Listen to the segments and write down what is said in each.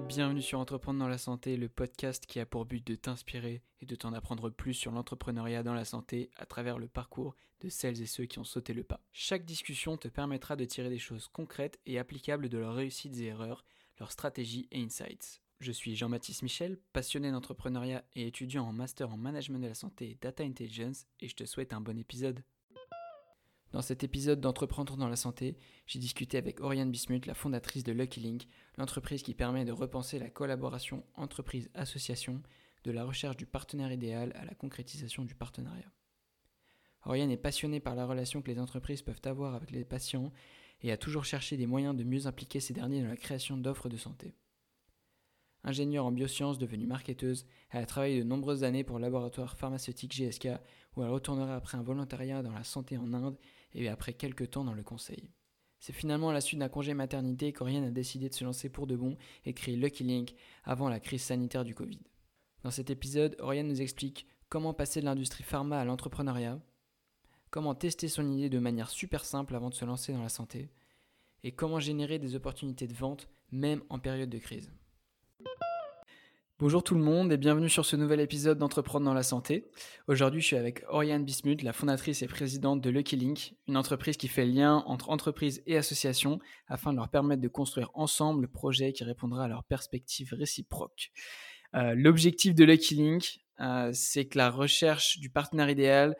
Bienvenue sur Entreprendre dans la santé, le podcast qui a pour but de t'inspirer et de t'en apprendre plus sur l'entrepreneuriat dans la santé à travers le parcours de celles et ceux qui ont sauté le pas. Chaque discussion te permettra de tirer des choses concrètes et applicables de leurs réussites et erreurs, leurs stratégies et insights. Je suis Jean-Baptiste Michel, passionné d'entrepreneuriat et étudiant en master en management de la santé et data intelligence, et je te souhaite un bon épisode. Dans cet épisode d'Entreprendre dans la santé, j'ai discuté avec Oriane Bismuth, la fondatrice de Lucky Link, l'entreprise qui permet de repenser la collaboration entreprise-association, de la recherche du partenaire idéal à la concrétisation du partenariat. Oriane est passionnée par la relation que les entreprises peuvent avoir avec les patients et a toujours cherché des moyens de mieux impliquer ces derniers dans la création d'offres de santé. Ingénieure en biosciences devenue marketeuse, elle a travaillé de nombreuses années pour le laboratoire pharmaceutique GSK où elle retournera après un volontariat dans la santé en Inde et après quelques temps dans le conseil. C'est finalement à la suite d'un congé maternité qu'Oriane a décidé de se lancer pour de bon et créer Lucky Link avant la crise sanitaire du Covid. Dans cet épisode, Oriane nous explique comment passer de l'industrie pharma à l'entrepreneuriat, comment tester son idée de manière super simple avant de se lancer dans la santé, et comment générer des opportunités de vente même en période de crise. Bonjour tout le monde et bienvenue sur ce nouvel épisode d'Entreprendre dans la santé. Aujourd'hui, je suis avec Oriane Bismuth, la fondatrice et présidente de Lucky Link, une entreprise qui fait le lien entre entreprises et associations afin de leur permettre de construire ensemble le projet qui répondra à leurs perspectives réciproques. L'objectif de Lucky Link, c'est que de la recherche du partenaire idéal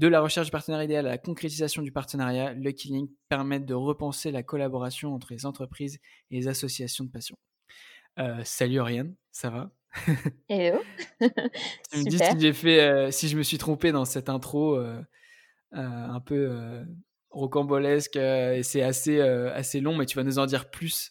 à la concrétisation du partenariat, Lucky Link permette de repenser la collaboration entre les entreprises et les associations de patients. Salut Oriane, ça va? Hello. Tu me dis Super. si je me suis trompé dans cette intro un peu rocambolesque et c'est assez long, mais tu vas nous en dire plus.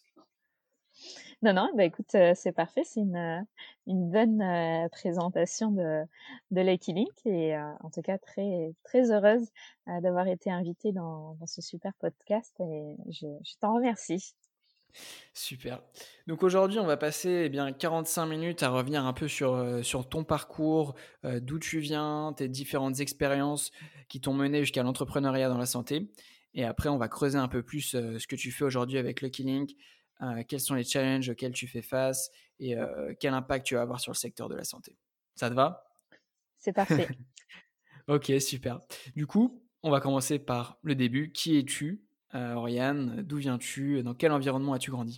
Non, bah, écoute, c'est parfait. C'est une bonne, présentation de Lucky Link et en tout cas très très heureuse, d'avoir été invitée dans ce super podcast et je t'en remercie. Super. Donc aujourd'hui, on va passer 45 minutes à revenir un peu sur ton parcours, d'où tu viens, tes différentes expériences qui t'ont mené jusqu'à l'entrepreneuriat dans la santé. Et après, on va creuser un peu plus ce que tu fais aujourd'hui avec Lucky Link, quels sont les challenges auxquels tu fais face et quel impact tu vas avoir sur le secteur de la santé. Ça te va? C'est parfait. Ok, super. Du coup, on va commencer par le début. Qui es-tu, Oriane? D'où viens-tu? Dans quel environnement as-tu grandi?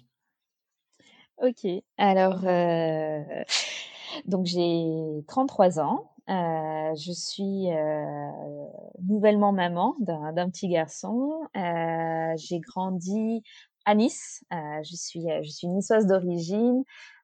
OK. Alors, donc j'ai 33 ans. Je suis, nouvellement maman d'un petit garçon. J'ai grandi à Nice. Je suis niçoise d'origine.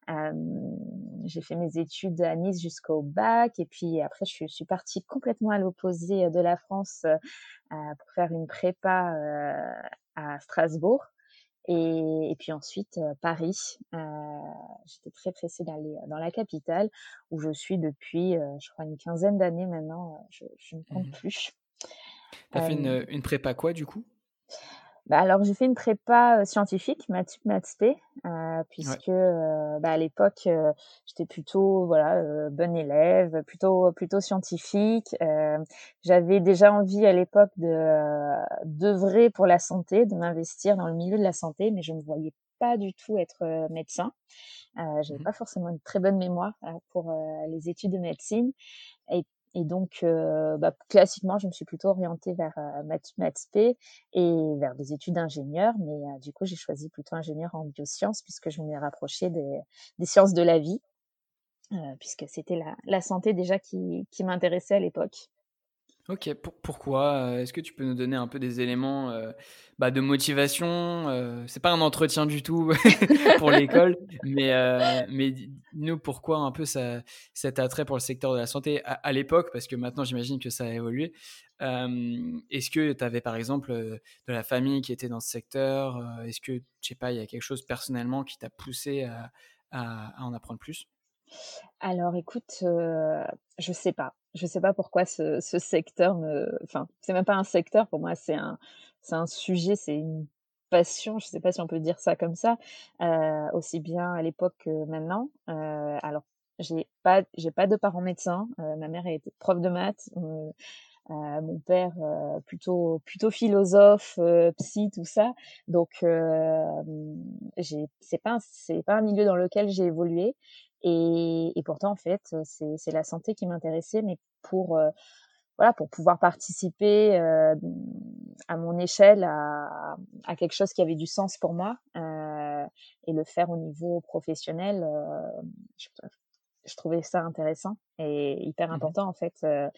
J'ai fait mes études à Nice jusqu'au bac et puis après je suis partie complètement à l'opposé, de la France, pour faire une prépa, à Strasbourg. Et puis ensuite, Paris. J'étais très pressée d'aller, dans la capitale où je suis depuis, je crois une quinzaine d'années maintenant, je ne compte Mhm. plus. T'as fait Hem, une prépa quoi du coup? Bah, alors j'ai fait une prépa, scientifique, maths sup, maths spé, Ouais. puisque, à l'époque, j'étais plutôt voilà, bonne élève, plutôt scientifique. J'avais déjà envie à l'époque d'œuvrer pour la santé, de m'investir dans le milieu de la santé, mais je me voyais pas du tout être, médecin. J'avais Mhm. pas forcément une très bonne mémoire, pour, les études de médecine et donc bah, classiquement, je me suis plutôt orientée vers, maths sup, maths spé et vers des études d'ingénieur, mais du coup, j'ai choisi plutôt ingénieur en biosciences puisque je m'ai rapprochée des sciences de la vie, puisque c'était la santé déjà qui m'intéressait à l'époque. Ok, pourquoi? Est-ce que tu peux nous donner un peu des éléments de motivation? C'est pas un entretien du tout pour l'école, mais dis-nous pourquoi un peu cet attrait pour le secteur de la santé à l'époque, parce que maintenant j'imagine que ça a évolué. Est-ce que tu avais par exemple de la famille qui était dans ce secteur? Est-ce que, je sais pas, il y a quelque chose personnellement qui t'a poussé à en apprendre plus? Alors écoute, je sais pas. Je sais pas pourquoi ce secteur enfin, c'est même pas un secteur pour moi, c'est un sujet, c'est une passion, je sais pas si on peut dire ça comme ça, aussi bien à l'époque que maintenant. Alors j'ai pas de parents médecins, ma mère a été prof de maths, mon père, plutôt philosophe, psy, tout ça. Donc j'ai c'est pas un milieu dans lequel j'ai évolué et pourtant, en fait, c'est la santé qui m'intéressait, mais pour, voilà, pour pouvoir participer, à mon échelle à quelque chose qui avait du sens pour moi, et le faire au niveau professionnel, je je trouvais ça intéressant et hyper Mmh. important en fait,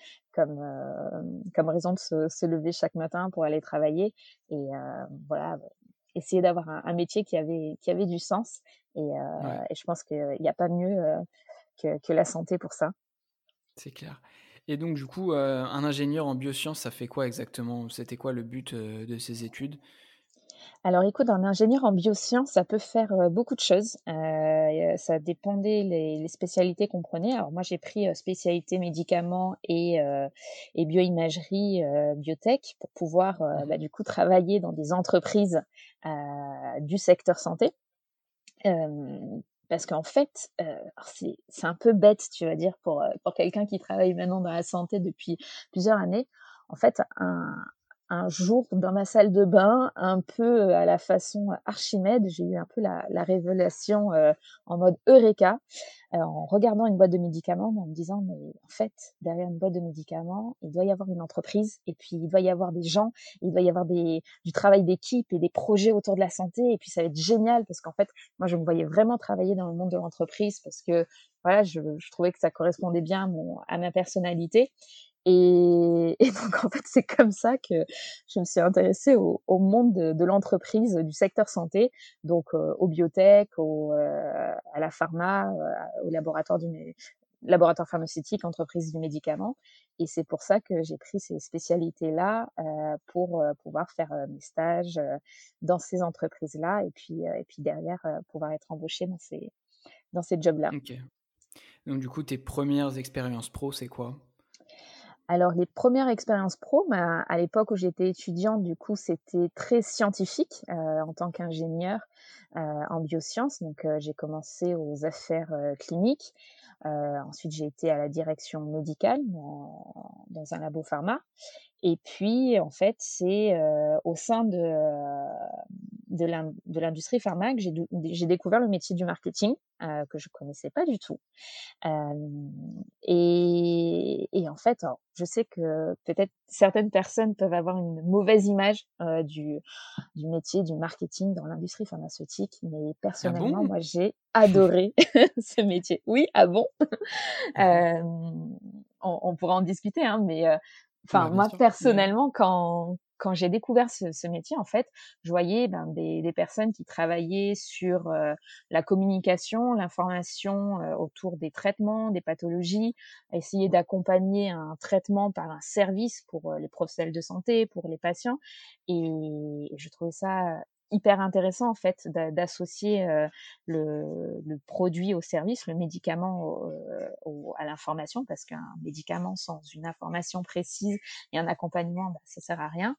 comme raison de se lever chaque matin pour aller travailler et voilà, essayer d'avoir un métier qui avait du sens Ouais, et je pense qu'il y a pas mieux, que la santé pour ça. c'est clair. Et donc du coup, un ingénieur en biosciences, ça fait quoi exactement? C'était quoi le but, de ces études? Alors écoute, un ingénieur en biosciences, ça peut faire, beaucoup de choses. Ça dépendait les spécialités qu'on prenait. Alors moi, j'ai pris, spécialité médicaments et bioimagerie, biotech pour pouvoir, Mmh. du coup travailler dans des entreprises, du secteur santé. Parce qu'en fait, alors c'est un peu bête, tu vas dire, pour quelqu'un qui travaille maintenant dans la santé depuis plusieurs années. En fait, un jour, dans ma salle de bain, un peu, à la façon Archimède, j'ai eu un peu la révélation, en mode eureka, en regardant une boîte de médicaments, en me disant: «Mais en fait, derrière une boîte de médicaments, il doit y avoir une entreprise et puis il doit y avoir des gens, il doit y avoir du travail d'équipe et des projets autour de la santé et puis ça va être génial» parce qu'en fait, moi, je me voyais vraiment travailler dans le monde de l'entreprise parce que, voilà, je trouvais que ça correspondait bien à ma personnalité et donc en fait, c'est comme ça que je me suis intéressée au monde de l'entreprise, du secteur santé, donc aux biotech, à la pharma, au laboratoire pharmaceutique, entreprise du médicament et c'est pour ça que j'ai pris ces spécialités-là, pour, pouvoir faire, mes stages, dans ces entreprises-là et puis derrière, pouvoir être embauchée dans ces jobs-là. OK. Donc du coup, tes premières expériences pro, c'est quoi? Alors les premières expériences pro, bah, à l'époque où j'étais étudiante, du coup, c'était très scientifique, en tant qu'ingénieure, en biosciences. Donc, j'ai commencé aux affaires, cliniques. Ensuite, j'ai été à la direction médicale dans un labo pharma et puis, en fait, c'est, au sein de l'industrie pharma que j'ai découvert le métier du marketing, que je connaissais pas du tout. Hem et en fait, alors, je sais que peut-être certaines personnes peuvent avoir une mauvaise image, du métier du marketing dans l'industrie pharmaceutique, mais Ah personnellement, bon? moi, j'ai adoré ce métier. Oui, ah bon? Mmh. On pourra en discuter, hein, mais enfin, Bah, bien moi, sûr. Ouais. personnellement, quand j'ai découvert ce métier, en fait, je voyais, ben, des personnes qui travaillaient sur, la communication, l'information, autour des traitements, des pathologies, essayer d'accompagner un traitement par un service pour, les professionnels de santé, pour les patients et je trouvais ça hyper intéressant, en fait, d'associer, le produit au service, le médicament à l'information, parce qu'un médicament sans une information précise et un accompagnement, bah, ça sert à rien.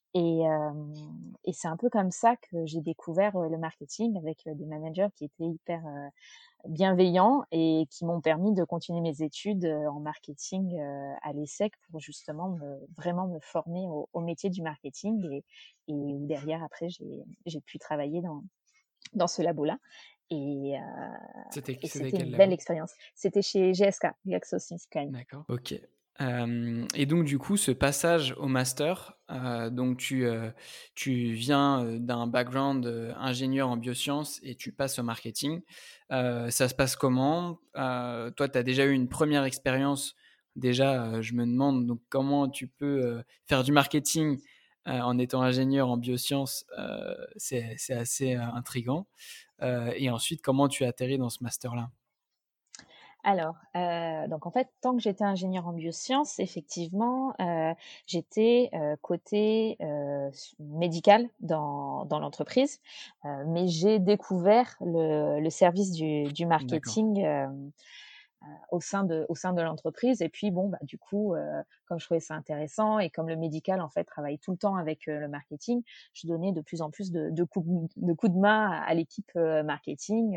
Et c'est un peu comme ça que j'ai découvert le marketing avec des managers qui étaient hyper bienveillants et qui m'ont permis de continuer mes études en marketing à l'ESSEC pour justement vraiment me former au métier du marketing et où derrière après j'ai pu travailler dans ce labo-là. Et, heu C'était et c'était c'était une quel belle labo? expérience. C'était chez GSK, GlaxoSmithKline. D'accord. OK. Et donc du coup, ce passage au master, donc tu viens, d'un background, ingénieur en biosciences et tu passes au marketing. Ça se passe comment? Toi, tu as déjà eu une première expérience. Déjà, je me demande donc comment tu peux, faire du marketing, en étant ingénieur en biosciences, c'est assez, intriguant. Et ensuite, comment tu as atterri dans ce master-là? Alors, donc en fait, tant que j'étais ingénieure en biosciences, effectivement, j'étais, côté, médical dans l'entreprise, mais j'ai découvert le service du D'accord. marketing, au sein de l'entreprise et puis bon, bah, du coup, comme je trouvais ça intéressant et comme le médical, en fait, travaille tout le temps avec, le marketing, je donnais de plus en plus de coups de main à l'équipe, marketing,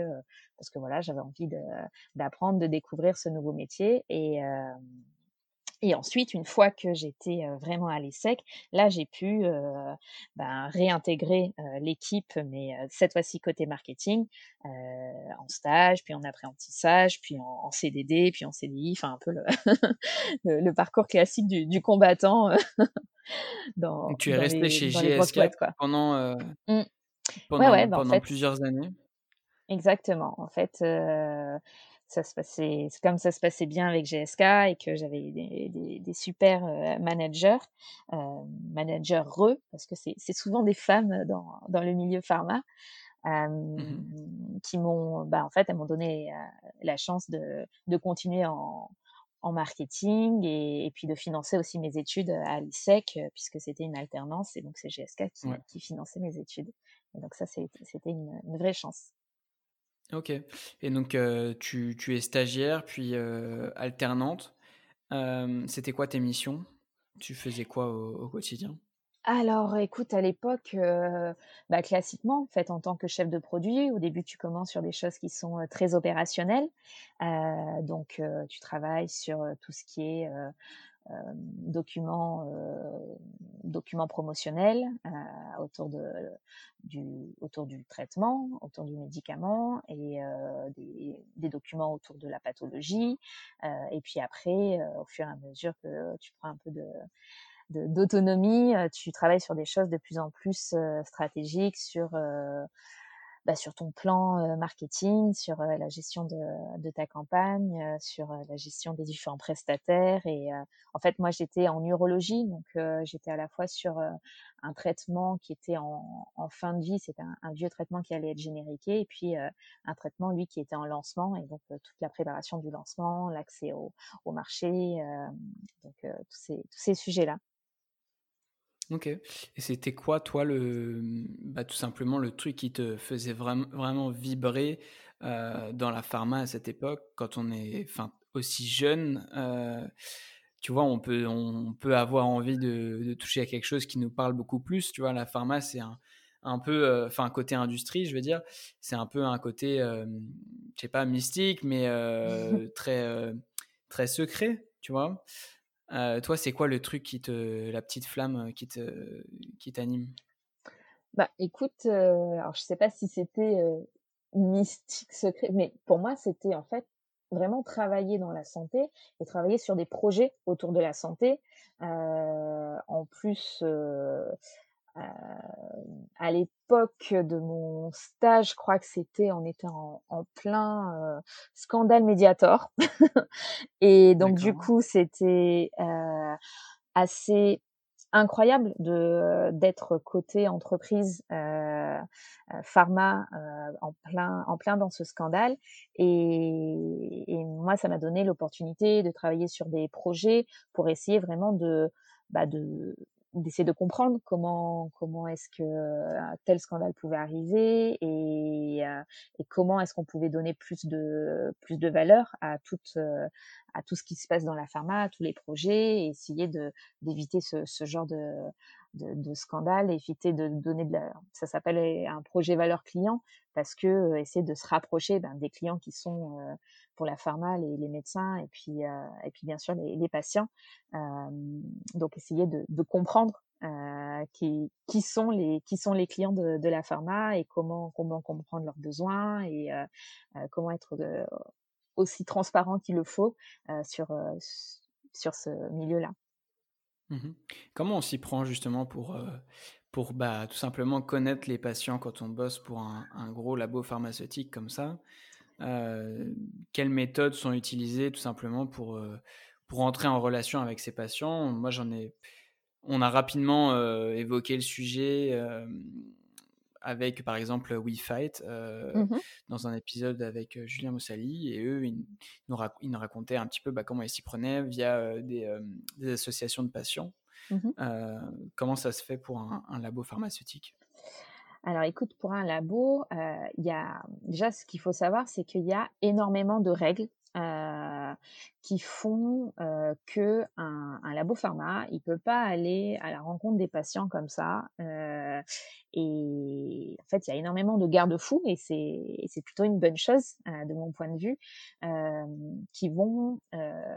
parce que voilà, j'avais envie d'apprendre, de découvrir ce nouveau métier Et ensuite, une fois que j'étais, vraiment à l'ESSEC, là, j'ai pu, réintégrer, l'équipe, mais cette fois-ci côté marketing, heu, en stage, puis en apprentissage, puis en CDD, puis en CDI, enfin un peu le le parcours classique du combattant, Donc tu es dans resté les chez grosses GSK boîtes, quoi. pendant, Mmh. Ouais, ouais, bah, en pendant fait plusieurs années? exactement. En fait, ça se passait c'est comme ça se passait bien avec GSK et que j'avais des super, managers, heu, managereux, parce que c'est souvent des femmes dans le milieu pharma, Mmh. qui m'ont en fait, elles m'ont donné, la chance de continuer en marketing et puis de financer aussi mes études, à l'ISEC, puisque c'était une alternance et donc c'est GSK Ouais, qui finançait mes études et donc ça, c'était une vraie chance. OK, et donc tu es stagiaire puis, alternante. C'était quoi tes missions? Tu faisais quoi au quotidien? Alors écoute, à l'époque, classiquement, en fait, en tant que chef de produit, au début, tu commences sur des choses qui sont, très opérationnelles. Tu travailles sur, tout ce qui est, documents promotionnels, autour du traitement, autour du médicament et des documents autour de la pathologie. Et puis après, au fur et à mesure que tu prends un peu d'autonomie, tu travailles sur des choses de plus en plus, stratégiques sur ton plan, marketing, sur, la gestion de ta campagne, sur, la gestion des différents prestataires et en fait, moi, j'étais en urologie, donc j'étais à la fois sur, un traitement qui était en fin de vie, c'était un vieux traitement qui allait être génériqué et puis, un traitement, lui, qui était en lancement et donc toute la préparation du lancement, l'accès au marché, tous ces sujets-là. OK, et c'était quoi toi tout simplement le truc qui te faisait vraiment vibrer, dans la pharma à cette époque? Quand on est enfin aussi jeune, tu vois, on peut avoir envie de toucher à quelque chose qui nous parle beaucoup plus, tu vois? La pharma, c'est un peu, enfin côté industrie, je veux dire, c'est un peu un côté, je sais pas mystique, mais très secret, tu vois? Toi, c'est quoi le truc la petite flamme, qui t'anime? Bah, écoute, alors je sais pas si c'était, mystique, secret, mais pour moi, c'était en fait vraiment travailler dans la santé et travailler sur des projets autour de la santé. En plus, à l'époque de mon stage, je crois que on était en plein, scandale Mediator et donc du D'accord. coup, c'était, assez incroyable d'être côté entreprise, pharma, en plein dans ce scandale et moi, ça m'a donné l'opportunité de travailler sur des projets pour essayer vraiment de d'essayer de comprendre comment est-ce que, tel scandale pouvait arriver et comment est-ce qu'on pouvait donner plus de valeur à tout ce qui se passe dans la pharma, à tous les projets et essayer d'éviter ce genre de scandale, éviter de donner ça s'appelle un projet valeur client parce que essayer de se rapprocher des clients qui sont pour la pharma, les médecins et puis bien sûr les patients. Donc essayer de comprendre qui sont les clients de la pharma et comment comprendre leurs besoins et comment être aussi transparent qu'il le faut sur ce milieu-là. Mmh. Comment on s'y prend justement pour, tout simplement connaître les patients quand on bosse pour un gros labo pharmaceutique comme ça? Quelles méthodes sont utilisées tout simplement pour entrer en relation avec ces patients? Moi, on a rapidement, évoqué le sujet, avec par exemple WeFight, Mmh. dans un épisode avec, Julien Moussali, et eux, ils nous racontaient un petit peu, comment ils s'y prenaient via, des associations de patients. Mmh. Heu, Comment ça se fait pour un labo pharmaceutique? Alors écoute, pour un labo, il y a déjà ce qu'il faut savoir, c'est qu'il y a énormément de règles, qui font, qu'un labo pharma, il peut pas aller à la rencontre des patients comme ça, et en fait, il y a énormément de garde-fous et c'est plutôt une bonne chose, de mon point de vue, qui vont,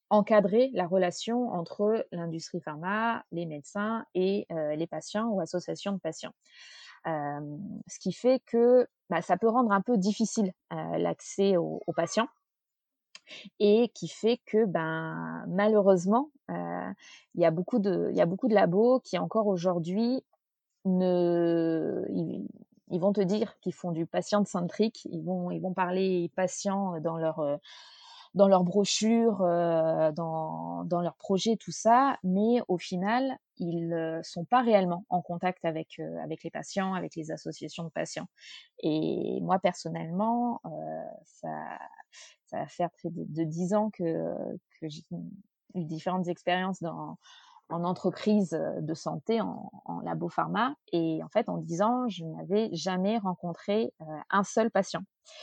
encadrer la relation entre l'industrie pharma, les médecins et les patients ou associations de patients. Ce qui fait que, bah, ça peut rendre un peu difficile, l'accès aux patients et qui fait que, ben, malheureusement, il y a beaucoup de labos qui encore aujourd'hui ne ils vont te dire qu'ils font du patient-centric, ils vont parler patient dans leurs brochures, dans leurs projets, tout ça, mais au final, ils, sont pas réellement en contact avec les patients, avec les associations de patients. Et moi personnellement, ça ça va faire près de 10 ans que j'ai eu différentes expériences en entreprise de santé, en labo pharma. Et en fait, en 10 ans, je n'avais jamais rencontré un seul patient.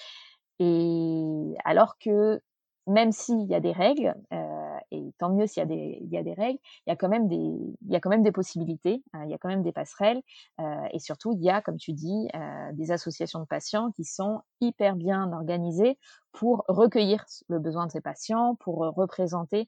Et alors que même s'il y a des règles, et tant mieux s'il y a il y a des règles, il y a quand même des possibilités, il y a quand même des passerelles, et surtout il y a, comme tu dis, des associations de patients qui sont hyper bien organisées pour recueillir le besoin de ces patients, pour représenter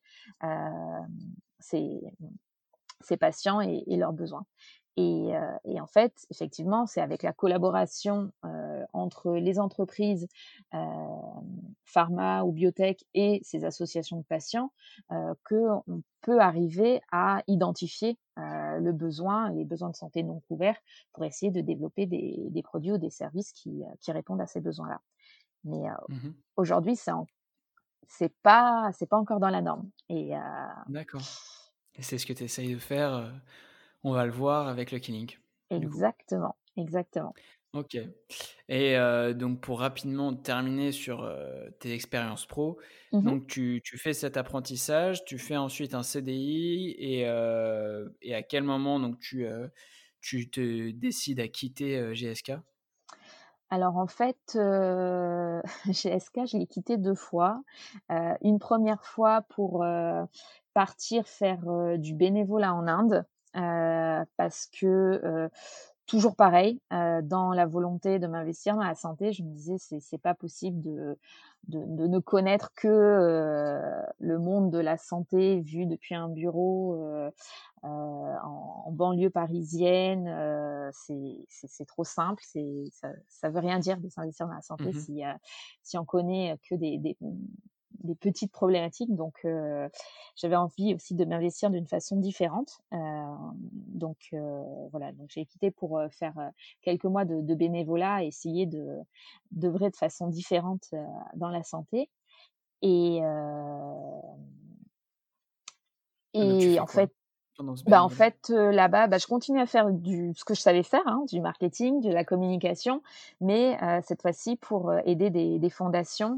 ces, ces patients et leurs besoins. Et en fait, effectivement, c'est avec la collaboration entre les entreprises pharma ou biotech et ces associations de patients qu'on peut arriver à identifier le besoin, les besoins de santé non couverts pour essayer de développer des produits ou des services qui répondent à ces besoins-là. Mais Mmh. aujourd'hui, c'est pas encore dans la norme. Et D'accord, et c'est ce que tu essayes de faire, on va le voir avec le Killing, du coup? exactement, exactement. OK, et donc pour rapidement terminer sur, tes expériences pro, Mmh. donc tu fais cet apprentissage, tu fais ensuite un CDI, et à quel moment donc tu te décides à quitter, GSK? Alors en fait, GSK, je l'ai quitté 2 fois. Une première fois pour, partir faire, du bénévolat en Inde, parce que, toujours pareil, dans la volonté de m'investir dans la santé, je me disais: C'est pas possible de ne connaître que, le monde de la santé vu depuis un bureau, en banlieue parisienne, c'est trop simple, ça veut rien dire de s'investir dans la santé Mmh. si on connaît que des petites problématiques. Donc j'avais envie aussi de m'investir d'une façon différente. Donc voilà, donc j'ai quitté pour, faire, quelques mois de bénévolat et essayer d'œuvrer de façon différente, dans la santé. Et Ah, donc tu et fais en quoi fait, pendant ce en bénévolat? fait, là-bas, je continue à faire ce que je savais faire, hein, du marketing, de la communication, mais cette fois-ci pour, aider des fondations,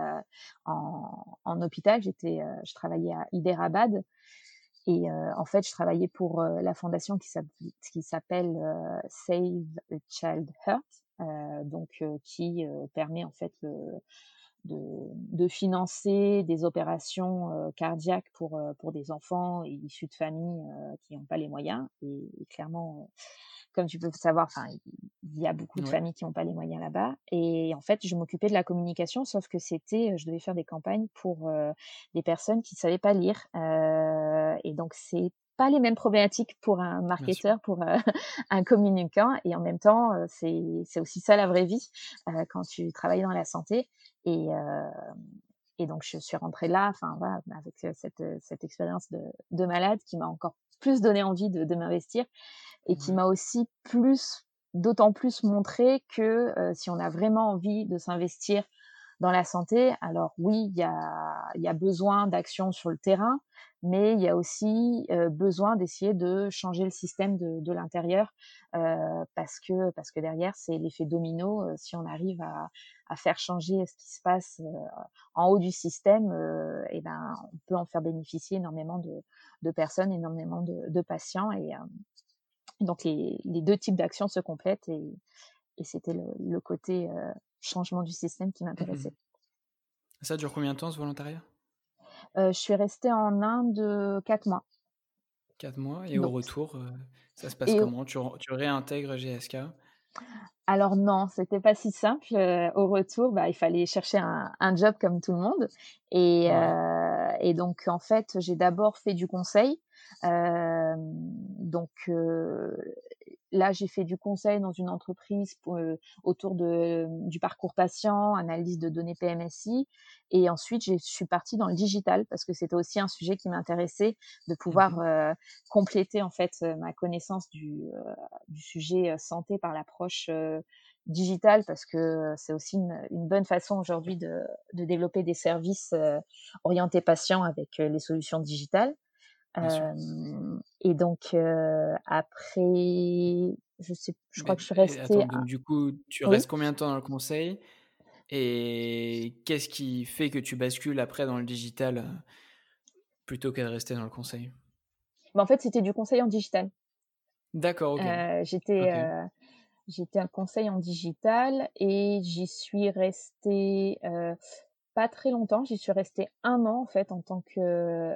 en hôpital. Je travaillais à Hyderabad. Et en fait, je travaillais pour, la fondation qui s'appelle, Save a Child Heart, donc qui, permet en fait de financer des opérations, cardiaques pour des enfants issus de familles, qui n'ont pas les moyens. Et clairement, comme tu peux le savoir, enfin, il y a beaucoup de Ouais. familles qui n'ont pas les moyens là-bas. Et en fait, je m'occupais de la communication, sauf que je devais faire des campagnes pour, des personnes qui ne savaient pas lire, et donc c'est pas les mêmes problématiques pour un Bien sûr. marketeur, pour, un communicant. Et en même temps, c'est aussi ça la vraie vie, quand tu travailles dans la santé. Et donc je suis rentrée là, enfin voilà, avec, cette expérience de malade qui m'a encore plus donné envie de m'investir, et qui Ouais. m'a aussi d'autant plus montré que, si on a vraiment envie de s'investir dans la santé, alors oui, il y a besoin d'action sur le terrain, mais il y a aussi, besoin d'essayer de changer le système de l'intérieur, parce que derrière, c'est l'effet domino. Si on arrive à faire changer ce qui se passe, en haut du système, et ben, on peut en faire bénéficier énormément de personnes, énormément de patients. Et donc les 2 types d'actions se complètent. Et c'était le côté, changement du système qui Mmh. m'intéressait. Ça dure combien de temps ce volontariat? Je suis restée en Inde, 4 mois. 4 mois, et au Donc retour, ça se passe et comment? Tu réintègres GSK? Alors non, c'était pas si simple, au retour, bah, il fallait chercher un job comme tout le monde. Et Ouais. Et donc en fait, j'ai d'abord fait du conseil. Donc là, j'ai fait du conseil dans une entreprise autour du parcours patient, analyse de données PMSI. Et ensuite, je suis partie dans le digital parce que c'était aussi un sujet qui m'intéressait, de pouvoir Mhm. compléter en fait ma connaissance du sujet santé par l'approche digitale, parce que c'est aussi une bonne façon aujourd'hui de développer des services orientés patients avec les solutions digitales. Bien sûr. Et donc après, je crois Mais que je suis et restée attends, donc du coup, tu oui? restes combien de temps dans le conseil? Et qu'est-ce qui fait que tu bascules après dans le digital, plutôt que de rester dans le conseil? Bah, en fait, c'était du conseil en digital. D'accord, OK. Heu, j'étais, OK. heu, j'étais un conseil en digital et j'y suis restée, pas très longtemps. J'y suis restée 1 an en fait en tant que,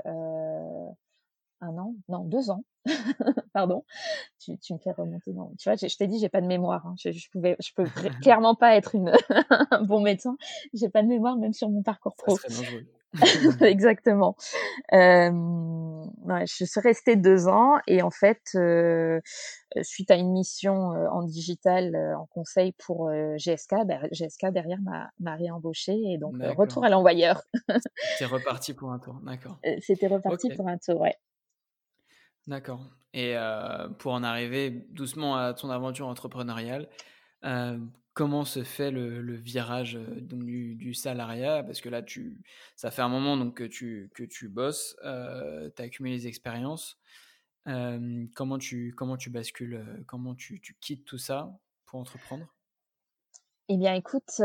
1 an? Non, 2 ans, pardon. Tu me fais remonter dans tu vois, je t'ai dit, j'ai pas de mémoire, hein. Je peux clairement pas être une un bon médecin. J'ai pas de mémoire même sur mon parcours Ça pro. serait dangereux. Exactement. Ouais, je suis restée 2 ans et en fait, suite à une mission, en digital, en conseil pour, GSK, bah, GSK derrière m'a réembauchée et donc retour D'accord. à l'envoyeur. Tu reparti pour un tour. D'accord. C'était OK, reparti pour un tour, ouais. d'accord et pour en arriver doucement à ton aventure entrepreneuriale, comment se fait le virage, donc du salariat? Parce que là, ça fait un moment donc que tu bosses, tu as accumulé les expériences. Comment tu bascules, comment tu quittes tout ça pour entreprendre? Eh bien écoute,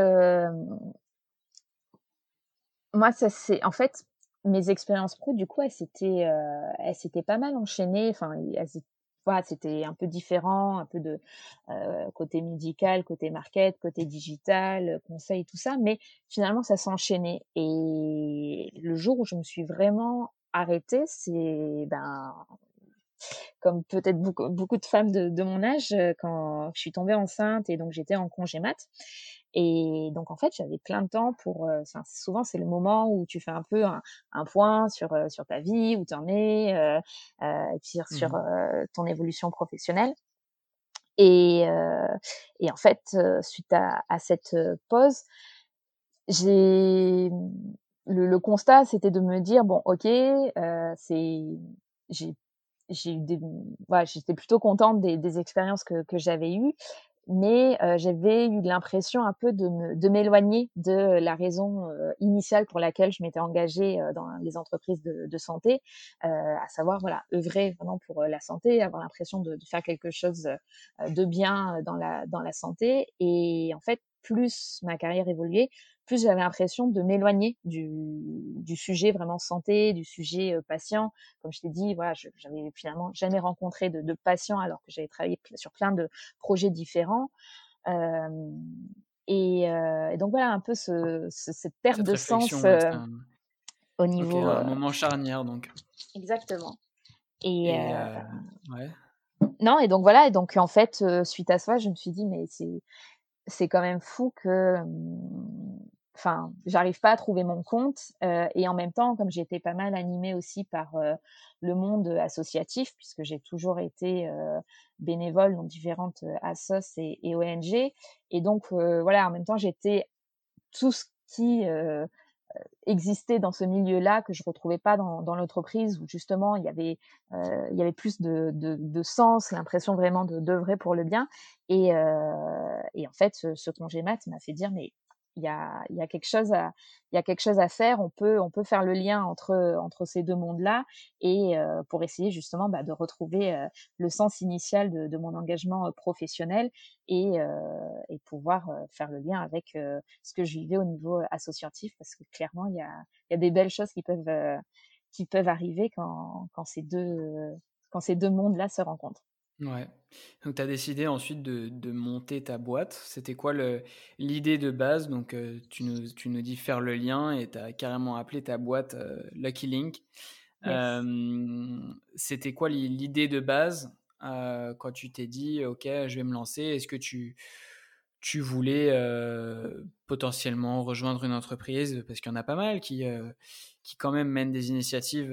moi ça c'est en fait, mes expériences pro du coup elles s'étaient pas mal enchaînées, enfin voilà, c'était un peu différent, un peu de, côté médical, côté market, côté digital, conseil, tout ça, mais finalement ça s'enchaînait et le jour où je me suis vraiment arrêtée, c'est, ben, comme peut-être beaucoup de femmes de mon âge, quand je suis tombée enceinte et donc j'étais en congé mat. Et donc en fait, j'avais plein de temps pour, enfin souvent c'est le moment où tu fais un peu un point sur ta vie, où tu en es, et puis sur, Mmh. ton évolution professionnelle. Et et en fait, suite à cette, pause, j'ai le constat, c'était de me dire: «Bon OK, c'est j'ai j'ai eu des voilà, j'étais plutôt contente des expériences que j'avais eues, mais j'avais eu l'impression un peu de m'éloigner de la raison, initiale pour laquelle je m'étais engagée, dans les entreprises de santé, à savoir, voilà, œuvrer vraiment pour, la santé, avoir l'impression de faire quelque chose, de bien, dans la santé. Et en fait, plus ma carrière évoluait, plus j'avais l'impression de m'éloigner du sujet vraiment santé, du sujet, patient. Comme je t'ai dit, voilà, j'avais finalement jamais rencontré de patients alors que j'avais travaillé sur plein de projets différents. Hem et donc voilà un peu cette perte Cette de sens, réflexion, ouais, c'est un au OK, niveau, un moment charnière donc exactement. Et et ouais. non, et donc voilà, et donc en fait, suite à ça, je me suis dit: «Mais c'est quand même fou que, enfin, j'arrive pas à trouver mon compte», et en même temps, comme j'ai été pas mal animée aussi par, le monde, associatif, puisque j'ai toujours été, bénévole dans différentes, assos et ONG. Et donc voilà, en même temps, j'étais tout ce qui, existait dans ce milieu-là que je retrouvais pas dans l'entreprise, où justement il y avait plus de sens, l'impression vraiment de d'œuvrer pour le bien. Et en fait, ce congé mat m'a fait dire: «Mais il y a quelque chose à faire. On peut faire le lien entre ces 2 mondes-là», et pour essayer justement, bah, de retrouver, le sens initial de mon engagement, professionnel, et pouvoir, faire le lien avec, ce que je vivais au niveau associatif, parce que clairement il y a des belles choses qui peuvent arriver quand ces 2 mondes-là se rencontrent. Ouais. Donc tu as décidé ensuite de monter ta boîte. C'était quoi l'idée de base? Donc, tu nous dis faire le lien et tu as carrément appelé ta boîte, Lucky Link. Yes. C'était quoi l'idée de base, quand tu t'es dit: «OK, je vais me lancer»? Est-ce que tu voulais potentiellement rejoindre une entreprise, parce qu'il y en a pas mal qui quand même mènent des initiatives,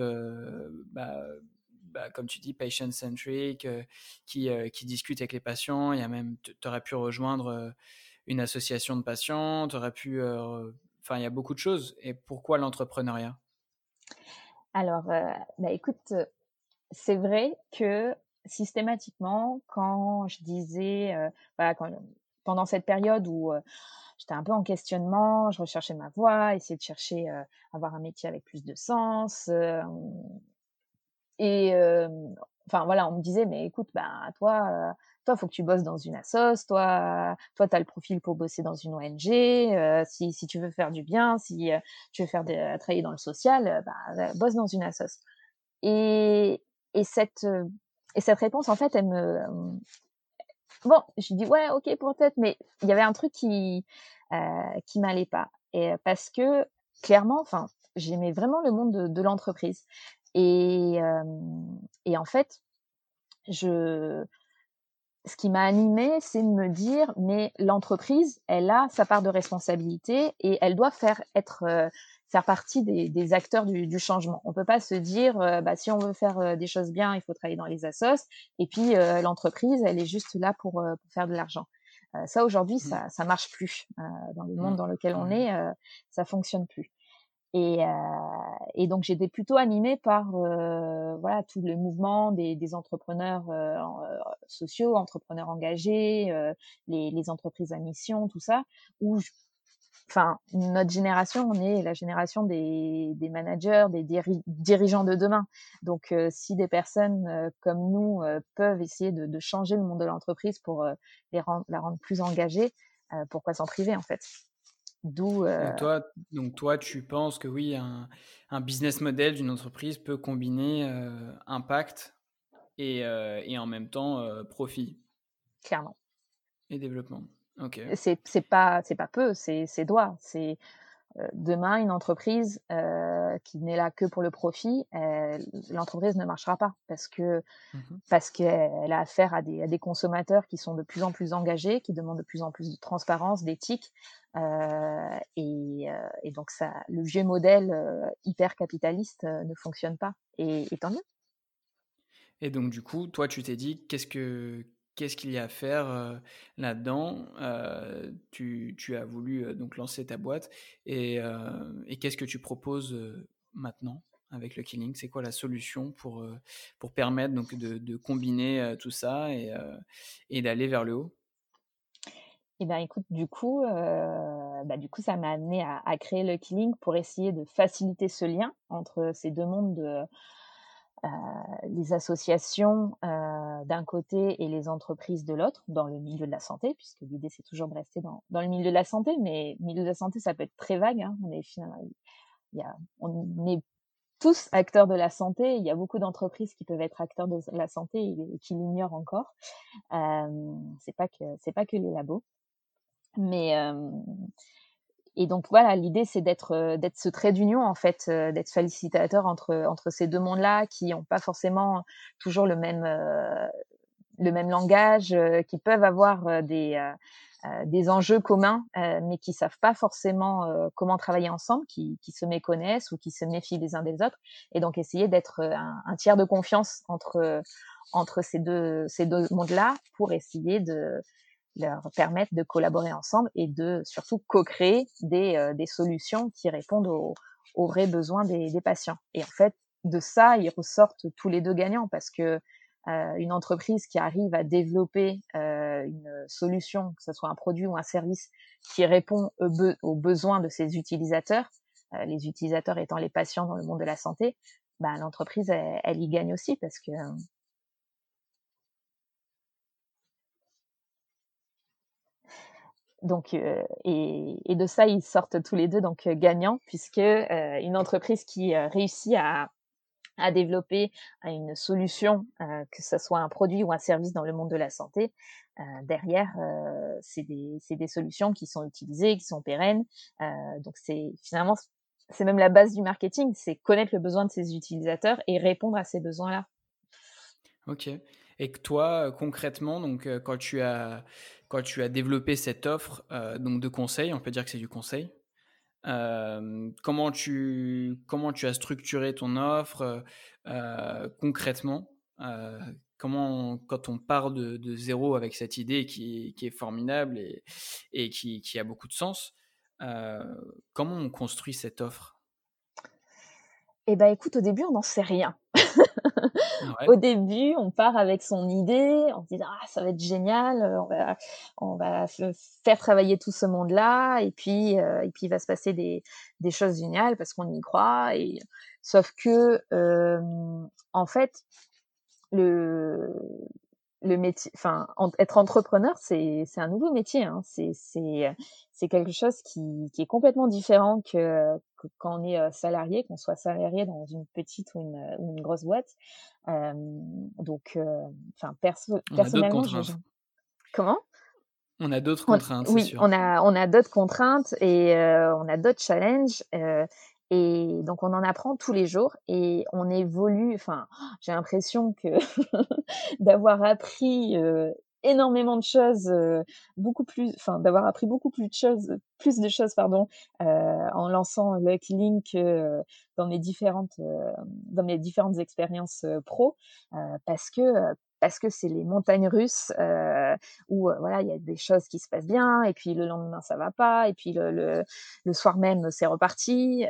comme tu dis, patient-centric, qui discutent avec les patients. Il y a même, tu aurais pu rejoindre une association de patients, tu aurais pu... Enfin, il y a beaucoup de choses. Et pourquoi l'entrepreneuriat? Alors, écoute, c'est vrai que systématiquement, quand je disais, voilà, pendant cette période où, j'étais un peu en questionnement, je recherchais ma voie, essayer de chercher, avoir un métier avec plus de sens, et enfin voilà, on me disait: «Mais écoute, ben toi, faut que tu bosses dans une assos, toi, tu as le profil pour bosser dans une ONG, si tu veux faire du bien, si, tu veux travailler dans le social, bosse dans une assos». Et et cette, heu et cette réponse, en fait, elle me, bon, j'ai dit: «Ouais, OK, peut-être», mais il y avait un truc qui m'allait pas, et parce que clairement, enfin, j'aimais vraiment le monde de l'entreprise, et en fait, je ce qui m'a animée, c'est de me dire: «Mais l'entreprise, elle a sa part de responsabilité et elle doit faire partie des acteurs du changement». On peut pas se dire, si on veut faire, des choses bien, il faut travailler dans les assos, et puis, l'entreprise, elle est juste là pour faire de l'argent. Ça aujourd'hui, Mhm. ça marche plus, dans le monde Non, dans lequel on ouais. est, ça fonctionne plus. Et donc j'étais plutôt animée par, voilà, tout le mouvement des entrepreneurs, sociaux, entrepreneurs engagés, les entreprises à mission, tout ça, où enfin, notre génération, on est la génération des managers, des dirigeants de demain. Donc si des personnes, comme nous, peuvent essayer de changer le monde de l'entreprise pour, la rendre plus engagée, pourquoi s'en priver, en fait? D'où, Donc toi, tu penses que oui, un business model d'une entreprise peut combiner impact et en même temps profit clairement. et développement. Ok. C'est pas peu, c'est doit. C'est, demain une entreprise, qui n'est là que pour le profit, l'entreprise ne marchera pas Mhm. parce qu'elle a affaire à des consommateurs qui sont de plus en plus engagés, qui demandent de plus en plus de transparence, d'éthique, et donc ça, le vieux modèle, hyper capitaliste, ne fonctionne pas, et tant mieux. Et donc du coup, toi, tu t'es dit, qu'est-ce qu'il y a à faire là-dedans? Tu as voulu donc lancer ta boîte et qu'est-ce que tu proposes maintenant avec le Killing? C'est quoi la solution pour permettre donc de combiner tout ça et d'aller vers le haut? Et ben, écoute, du coup, ça m'a amené à créer le Killing pour essayer de faciliter ce lien entre ces 2 mondes les associations, d'un côté, et les entreprises de l'autre, dans le milieu de la santé, puisque l'idée, c'est toujours de rester dans le milieu de la santé, mais milieu de la santé, ça peut être très vague, hein. On est tous acteurs de la santé. Il y a beaucoup d'entreprises qui peuvent être acteurs de la santé et qui l'ignorent encore. C'est pas que les labos. Mais et donc voilà, l'idée, c'est d'être ce trait d'union, en fait, d'être facilitateur entre ces 2 mondes-là qui ont pas forcément toujours le même langage, qui peuvent avoir, des enjeux communs, mais qui savent pas forcément, comment travailler ensemble, qui se méconnaissent ou qui se méfient les uns des autres, et donc essayer d'être, un tiers de confiance entre ces deux mondes-là, pour essayer de leur permettre de collaborer ensemble et de surtout co-créer des solutions qui répondent aux vrais besoins des patients. Et en fait, de ça, ils ressortent tous les deux gagnants, parce que une entreprise qui arrive à développer une solution, que ce soit un produit ou un service, qui répond aux besoins de ses utilisateurs, les utilisateurs étant les patients dans le monde de la santé, l'entreprise, elle y gagne aussi, parce que donc et de ça, ils sortent tous les 2 donc gagnants, puisque une entreprise qui réussit à développer une solution, que ça soit un produit ou un service dans le monde de la santé, derrière, c'est des solutions qui sont utilisées, qui sont pérennes. Donc c'est même la base du marketing, c'est connaître le besoin de ses utilisateurs et répondre à ces besoins-là. Ok. Et que toi, concrètement, donc quand tu as développé cette offre donc de conseil, on peut dire que c'est du conseil. Comment tu as structuré ton offre concrètement? Heu, quand on part de 0 avec cette idée qui est formidable et qui a beaucoup de sens, comment on construit cette offre? Et bah, écoute, au début, on n'en sait rien. Ouais, Au début, on part avec son idée, on se dit: «Ah, ça va être génial, on va faire travailler tout ce monde-là et puis il va se passer des choses géniales parce qu'on y croit» et sauf que, en fait, le le métier enfin, être entrepreneur, c'est un nouveau métier, hein. C'est quelque chose qui est complètement différent que quand on est, salarié, qu'on soit salarié dans une petite ou une grosse boîte. Donc enfin on a d'autres personnellement, je contraintes. comment? On a d'autres On contraintes, c'est Oui, sûr. on a d'autres contraintes et on a d'autres challenges, et donc on en apprend tous les jours et on évolue. Enfin, j'ai l'impression que d'avoir appris, énormément de choses, d'avoir appris plus de choses, pardon, en lançant Lucky Link, dans dans mes différentes expériences, pro, parce que c'est les montagnes russes, où, voilà, il y a des choses qui se passent bien et puis le lendemain ça va pas et puis le soir même c'est reparti,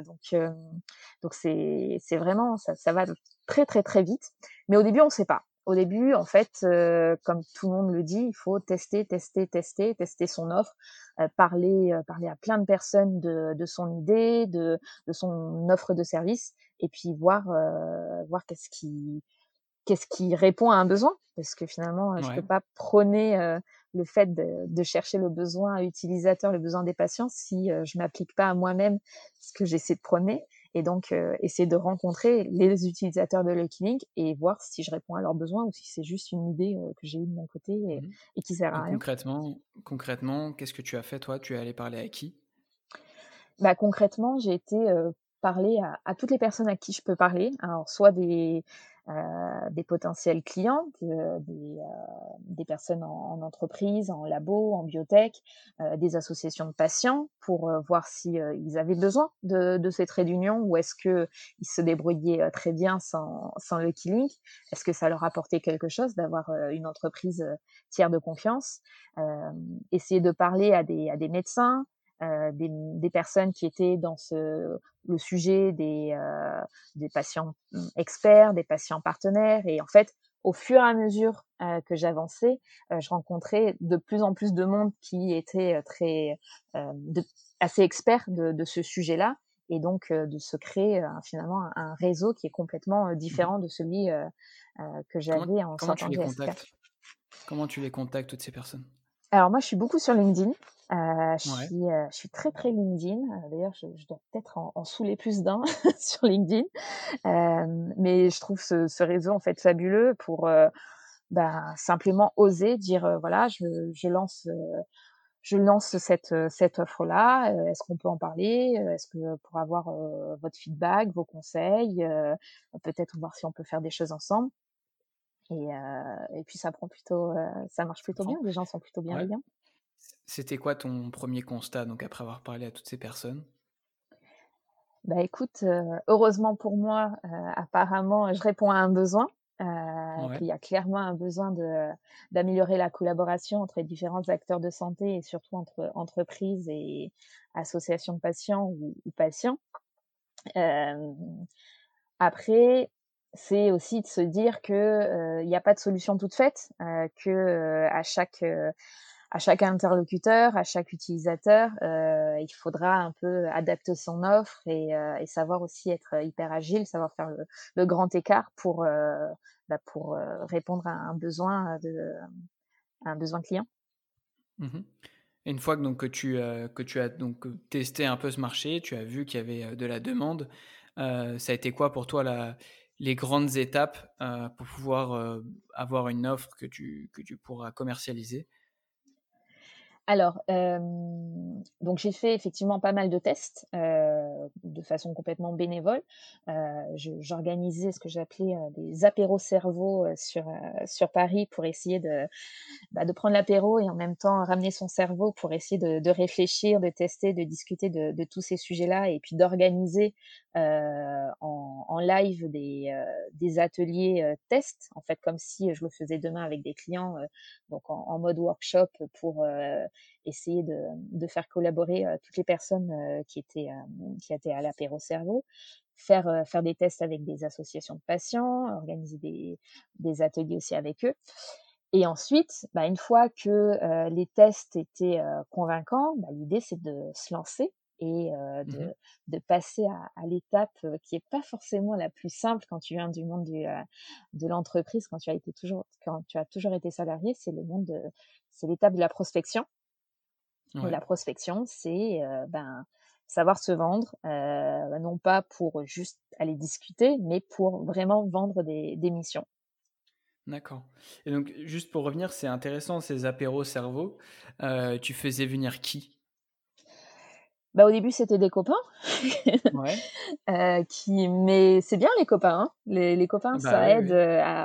donc c'est vraiment ça va très, très, très vite. Mais au début on sait pas. Au début, en fait, comme tout le monde le dit, il faut tester, tester, tester, tester son offre, parler à plein de personnes de son idée, de son offre de service et puis voir qu'est-ce qui répond à un besoin. Parce que finalement, je peux Ouais. pas prôner, le fait de chercher le besoin utilisateur, le besoin des patients si, je m'applique pas à moi-même ce que j'essaie de prôner et donc essayer de rencontrer les utilisateurs de Lucky Link et voir si je réponds à leurs besoins ou si c'est juste une idée, que j'ai eue de mon côté Mmh. et qui sert à Donc rien. concrètement, qu'est-ce que tu as fait toi? Tu es allé parler à qui? Bah, concrètement, j'ai été, parler à toutes les personnes à qui je peux parler. Alors soit des potentiels clients, des personnes en entreprise, en labo, en biotech, des associations de patients pour, voir si, ils avaient besoin de ces traits d'union ou est-ce qu'ils se débrouillaient, très bien sans Lucky Link? Est-ce que ça leur apportait quelque chose d'avoir, une entreprise, tiers de confiance? Essayer de parler à des médecins, des personnes qui étaient dans le sujet des patients experts, des patients partenaires. Et en fait, au fur et à mesure que j'avançais, je rencontrais de plus en plus de monde qui était assez expert de ce sujet-là. Et donc, de se créer finalement un réseau qui est complètement Mmh. différent de celui que Comment j'avais en comment tu sortant les du SK. contactes? Comment tu les contactes toutes ces personnes? Alors moi, je suis beaucoup sur LinkedIn. Ouais. Je suis très, très LinkedIn. D'ailleurs, je dois peut-être en saouler plus d'un sur LinkedIn. Mais je trouve ce réseau, en fait, fabuleux pour, simplement oser dire, voilà, je lance cette offre-là, est-ce qu'on peut en parler? Est-ce que pour avoir, votre feedback, vos conseils, peut-être voir si on peut faire des choses ensemble et puis ça marche Ça plutôt bien. prend? Les gens sont plutôt Ouais. bienveillants. C'était quoi ton premier constat donc après avoir parlé à toutes ces personnes? Bah, écoute, heureusement pour moi, apparemment, je réponds à un besoin, Ouais. qu'il y a clairement un besoin d'améliorer la collaboration entre les différents acteurs de santé et surtout entre entreprises et associations de patients ou patients. Hem, Après, c'est aussi de se dire que, il y a pas de solution toute faite, que, à chaque interlocuteur, à chaque utilisateur, il faudra un peu adapter son offre et savoir aussi être hyper agile, savoir faire le grand écart pour répondre à un besoin client. Mmh. Et une fois que donc que tu as donc, testé un peu ce marché, tu as vu qu'il y avait, de la demande, ça a été quoi pour toi les grandes étapes, pour pouvoir, avoir une offre que tu pourras commercialiser? Alors, donc j'ai fait effectivement pas mal de tests, de façon complètement bénévole. J'organisais ce que j'appelais, des apéros cerveau, sur Paris pour essayer de prendre l'apéro et en même temps ramener son cerveau pour essayer de réfléchir, de tester, de discuter de tous ces sujets-là et puis d'organiser, en live des ateliers, tests, en fait, comme si je le faisais demain avec des clients, donc en mode workshop pour, essayer de faire collaborer, toutes les personnes, qui étaient à l'apéro cerveau. Faire des tests avec des associations de patients, organiser des ateliers aussi avec eux. Et ensuite, bah, une fois que, les tests étaient, convaincants, bah, l'idée c'est de se lancer et Mmh. de passer à l'étape, qui est pas forcément la plus simple quand tu viens du monde de l'entreprise, quand tu as toujours été salarié, c'est l'étape de la prospection. Et Ouais. la prospection, c'est, savoir se vendre, non pas pour juste aller discuter, mais pour vraiment vendre des missions. D'accord. Et donc juste pour revenir, c'est intéressant ces apéros cerveau, tu faisais venir qui? Bah, au début, c'était des copains, Ouais. mais c'est bien les copains, hein. Les copains, Bah, ça oui, aide, oui.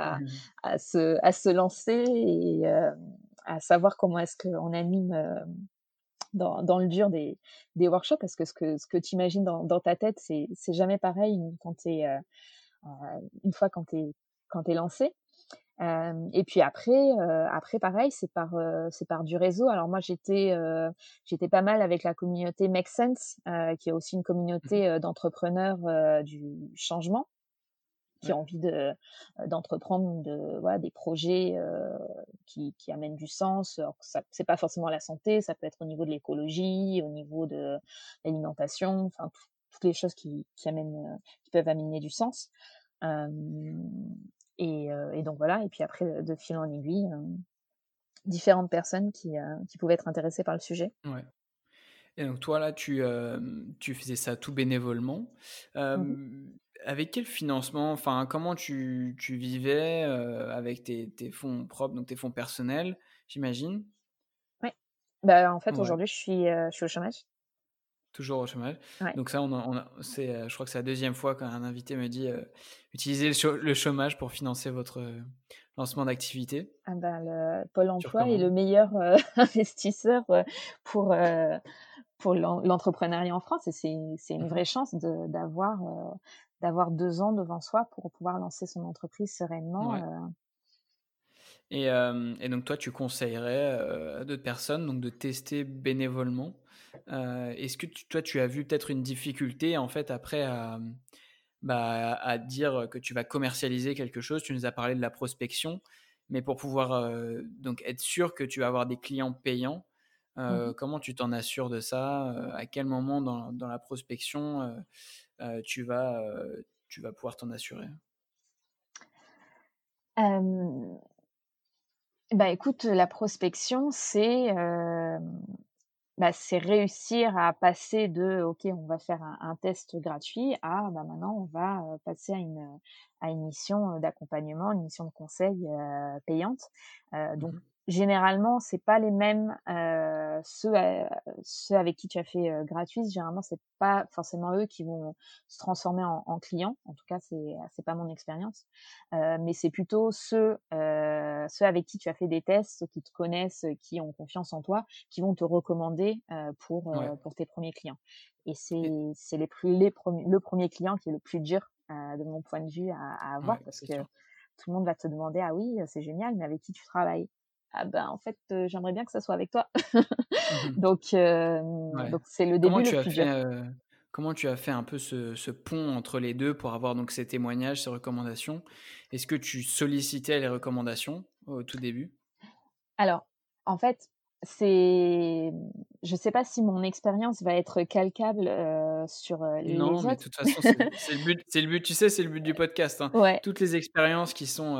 à se lancer et à savoir comment est-ce qu'on anime, dans le dur des workshops parce que ce que tu imagines dans ta tête, c'est jamais pareil quand tu es, une fois quand tu es lancé. Et puis après pareil, c'est par du réseau. Alors moi, j'étais pas mal avec la communauté Make Sense, qui est aussi une Mmh. communauté, d'entrepreneurs, du changement, qui Ouais. ont envie d'entreprendre voilà, des projets, qui amènent du sens. Alors que ça c'est pas forcément la santé, ça peut être au niveau de l'écologie, au niveau de l'alimentation, enfin toutes les choses qui peuvent amener du sens. Hem et donc voilà et puis après, de fil en aiguille, différentes personnes qui pouvaient être intéressées par le sujet. Ouais. Et donc toi là, tu faisais ça tout bénévolement. Mmh. Avec quel financement? Enfin, comment tu vivais, avec tes fonds propres, donc tes fonds personnels, j'imagine? Ouais. Bah, en fait, Ouais, aujourd'hui, je suis au chômage. toujours au chômage. Ouais. Donc ça, je crois que c'est la deuxième fois qu'un invité me dit, «Utilisez le chômage pour financer votre, lancement d'activité». Ah bah, le Pôle Tu emploi est le recommandes? meilleur, investisseur, pour, pour l'entrepreneuriat en France et c'est une Mmh. vraie chance d'avoir 2 ans devant soi pour pouvoir lancer son entreprise sereinement, Ouais. Et donc toi, tu conseillerais, à d'autres personnes donc de tester bénévolement. Est-ce que toi, tu as vu peut-être une difficulté en fait après à dire que tu vas commercialiser quelque chose? Tu nous as parlé de la prospection, mais pour pouvoir, donc être sûr que tu vas avoir des clients payants, Mmh. comment tu t'en assures de ça? À quel moment dans la prospection, tu vas pouvoir t'en assurer? Hem, Bah, écoute, la prospection, c'est réussir à passer de: «OK, on va faire un test gratuit» à, bah, maintenant on va, passer à une mission, d'accompagnement, une mission de conseil, payante. Donc Mmh. généralement, c'est pas les mêmes, ceux avec qui tu as fait, gratuit, généralement, c'est pas forcément eux qui vont se transformer en clients. En tout cas, c'est pas mon expérience. Mais c'est plutôt ceux avec qui tu as fait des tests, ceux qui te connaissent, qui ont confiance en toi, qui vont te recommander, Ouais. pour tes premiers clients et Et c'est les premiers le premier client qui est le plus dur, de mon point de vue à avoir ouais, parce c'est que sûr. tout le monde va te demander: «Ah oui, c'est génial, mais avec qui tu travailles?» «Ah ben, en fait, j'aimerais bien que ça soit avec toi». Mmh. Ouais. Donc c'est le Comment début le tu as plus dur. fait, comment tu as fait un peu ce pont entre les 2 pour avoir donc ces témoignages, ces recommandations? Est-ce que tu sollicitais les recommandations au tout début? Alors, en fait, c'est je sais pas si mon expérience va être calcable, sur, Non, les mais de autres. toute façon, c'est le but, tu sais, c'est le but du podcast, hein. Ouais. Toutes les expériences qui sont,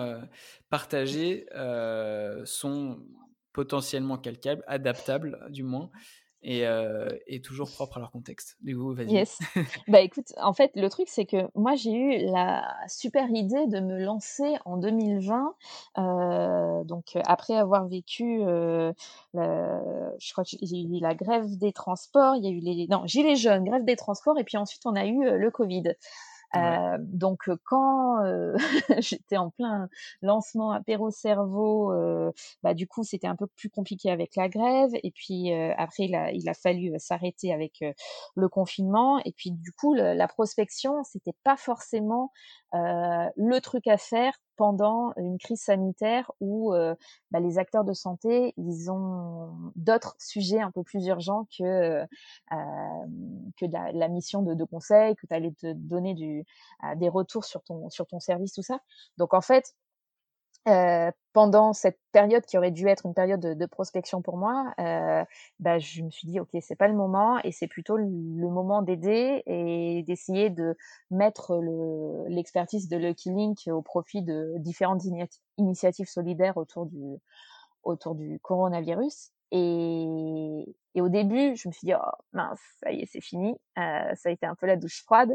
partagées, sont potentiellement calcables, adaptables, du moins. et toujours propres à leur contexte. Du coup, vas-y. Yes. Bah, écoute, en fait, le truc, c'est que moi, j'ai eu la super idée de me lancer en 2020, donc après avoir vécu, je crois qu'il y a eu la grève des transports, il y a eu les non, gilets jaunes, grève des transports et puis ensuite on a eu, le covid. Ouais, Donc quand, j'étais en plein lancement apéro cerveau, bah, du coup, c'était un peu plus compliqué avec la grève et puis, après il a fallu, s'arrêter avec, le confinement et puis du coup la prospection, c'était pas forcément, le truc à faire pendant une crise sanitaire où, bah, les acteurs de santé, ils ont d'autres sujets un peu plus urgents que la mission de conseil, que tu allais te donner des retours sur ton service, tout ça. Donc en fait, pendant cette période qui aurait dû être une période de prospection pour moi, bah, je me suis dit: «OK, c'est pas le moment et c'est plutôt le moment d'aider et d'essayer de mettre l'expertise de Lucky Link au profit de différentes initiatives solidaires autour du coronavirus. Et au début, je me suis dit: «Oh mince, ça y est, c'est fini». Ça a été un peu la douche froide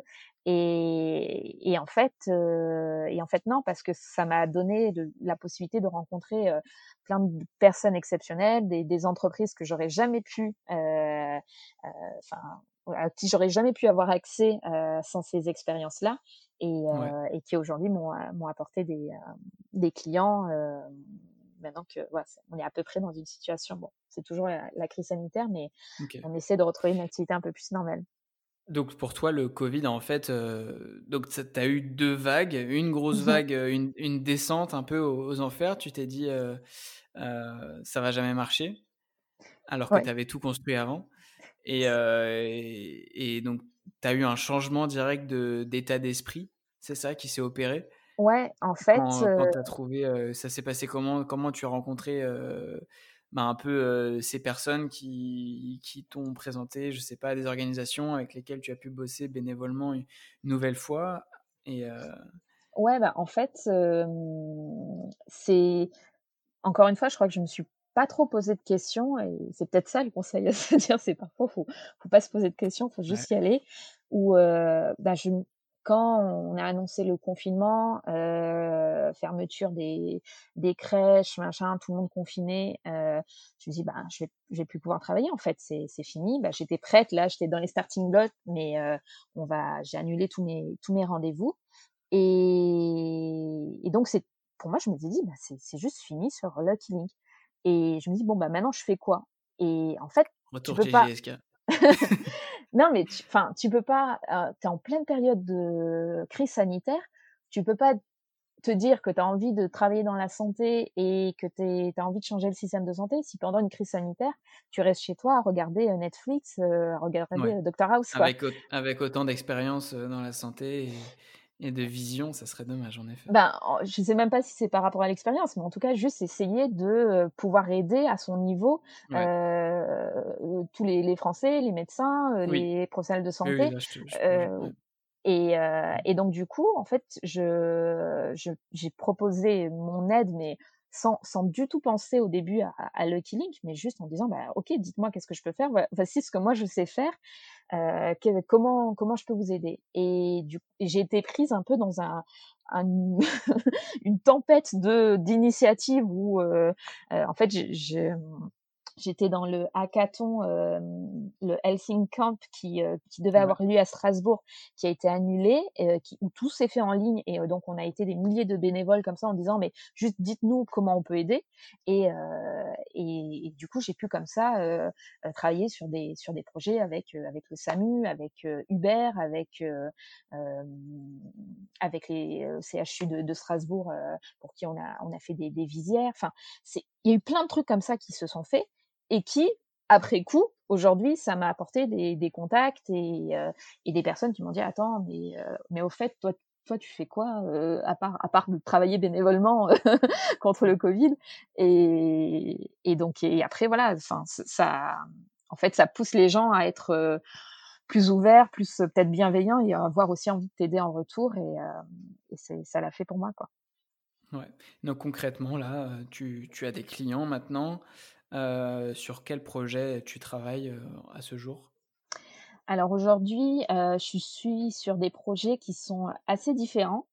et en fait non, parce que ça m'a donné la possibilité de rencontrer, plein de personnes exceptionnelles, des entreprises que j'aurais jamais pu, enfin, à qui j'aurais jamais pu avoir accès, sans ces expériences-là ouais. et qui aujourd'hui m'ont apporté des clients, maintenant que voilà, on est à peu près dans une situation, bon, c'est toujours la crise sanitaire, mais OK. on essaie de retrouver une activité un peu plus normale. Donc pour toi, le covid, en fait, donc tu as eu 2 vagues, une grosse Mmh. vague, une descente un peu aux enfers. Tu t'es dit, «Ça va jamais marcher», alors que Ouais, tu avais tout construit avant et donc tu as eu un changement direct d'état d'esprit, c'est ça qui s'est opéré? ouais, en fait, Quand tu as trouvé, ça s'est passé comment? Comment tu as rencontré, bah, un peu, ces personnes qui t'ont présenté, je sais pas, des organisations avec lesquelles tu as pu bosser bénévolement une nouvelle fois? Et ouais, bah, en fait, c'est encore une fois, je crois que je me suis pas trop posé de questions et c'est peut-être ça le conseil à se dire, c'est parfois faut pas se poser de questions, faut ouais, juste y aller. Ou bah, quand on a annoncé le confinement, fermeture des crèches, machin, tout le monde confiné, je me dis: «Bah, je vais plus pouvoir travailler en fait, c'est fini». Bah, j'étais prête, là, j'étais dans les starting blocks, mais j'ai annulé tous mes rendez-vous et donc c'est pour moi, je m'étais dit: «Bah, c'est juste fini sur Lucky Link» et je me dis: «Bon, bah, maintenant je fais quoi?» Et en fait, tu retour peux chez pas GSK. non, mais tu peux pas, tu es en pleine période de crise sanitaire, tu peux pas te dire que tu as envie de travailler dans la santé et que tu as envie de changer le système de santé si pendant une crise sanitaire, tu restes chez toi à regarder, Netflix, à regarder, Ouais, Doctor House, quoi. avec autant d'expérience, dans la santé et de vision, ça serait dommage en effet. Ben, je sais même pas si c'est par rapport à l'expérience, mais en tout cas, juste essayer de, pouvoir aider à son niveau, Ouais. tous les Français, les médecins, Oui. les professionnels de Oui, oui, santé, là je peux heu ouais. et donc du coup, en fait, j'ai proposé mon aide, mais sans du tout penser au début à Lucky Link, mais juste en disant: «Bah, OK, dites-moi qu'est-ce que je peux faire, voici ce que moi je sais faire, comment je peux vous aider?» Et j'ai été prise un peu dans un une tempête d'initiatives où, en fait, j'étais dans le hackathon, le Helsinki Camp qui devait Ouais. avoir lieu à Strasbourg, qui a été annulé, où tout s'est fait en ligne et donc on a été des milliers de bénévoles comme ça en disant: «Mais juste dites-nous comment on peut aider» et du coup, j'ai pu comme ça, travailler sur des projets avec le SAMU, avec, Uber, avec les, CHU de Strasbourg, pour qui on a fait des visières. Enfin, il y a eu plein de trucs comme ça qui se sont faits et qui, après coup, aujourd'hui, ça m'a apporté des contacts et des personnes qui m'ont dit: «Attends, mais au fait, toi, tu fais quoi, à part de travailler bénévolement contre le Covid?» Et donc et après voilà, enfin ça en fait, ça pousse les gens à être, plus ouverts, plus, peut-être bienveillants et à avoir aussi envie de t'aider en retour et ça l'a fait pour moi, quoi. Ouais. Donc concrètement là, tu as des clients maintenant, Sur quel projet tu travailles, à ce jour? Alors aujourd'hui, je suis sur des projets qui sont assez différents,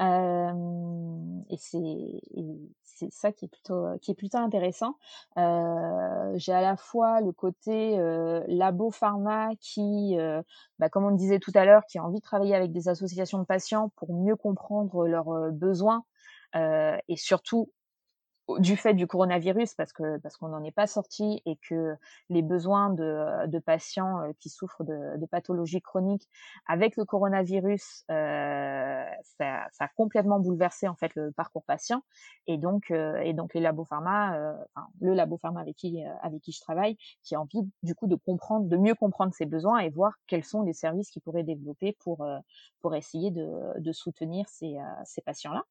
et c'est ça qui est plutôt intéressant. J'ai à la fois le côté, labo pharma qui, comme on le disait tout à l'heure, qui a envie de travailler avec des associations de patients pour mieux comprendre leurs, besoins, et surtout du fait du coronavirus, parce qu'on n'en est pas sorti et que les besoins de patients, qui souffrent de pathologies chroniques avec le coronavirus, ça a complètement bouleversé, en fait, le parcours patient et donc les labos pharma, enfin, le labo pharma avec qui je travaille, qui a envie, du coup, de mieux comprendre ses besoins et voir quels sont les services qu'ils pourraient développer pour essayer de soutenir ces patients-là.